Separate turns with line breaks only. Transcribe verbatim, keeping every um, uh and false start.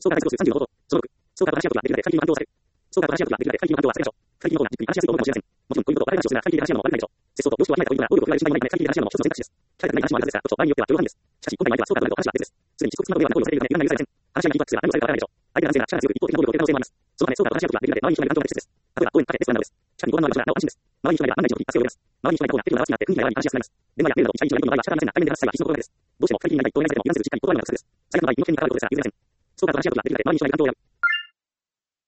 総価数さんじゅうのこと、そのろく、総価話し合うことができるので、会議の反響をされる。総価話し合うことができるので、会議の反響はされるでしょう。会議の方がじっくり話しやすいと思うかもしれません。もちろん、こういうことを話をするなら会議で話し合うのも悪くないでしょう。節操と良識をわきまえたポイントな労力を加える心配もないため、会議で話し合うのも一つの選択肢です。機会がない話もあるのですが、場合によっては許容範囲です。しかし、今回の相手は総価となると話は別です。すでに遅刻するなどではな行為をされているため、予断が許されません。話し合いが緊迫すれば何をされるかわからないでしょう。相手が男性なら記者が強く一方的な暴力を受ける可能性もあります。そのため、総価と話し合うことができるので、周りに人がいる環境が大切です。例えば、公園、カフェ、レストランなどです。近くにご覧のある場所ならなお安心です。周りに人がいれば万が一の時、助けを呼べます。周りに人がいた方が手を長くなって、雰囲気が和らぎ話しやすくなります。電話やメールなど一対一のやり取りの場合は仕方ありませんが、対面で話す際は必須の心がけです。どうしても会議にいないといないせでも油断せずじっかり断るのが不足です。最悪の場合、身の危険に関わることですが許せません。総価と話し合うことができるので、周りに人がいる環境を選ぶ。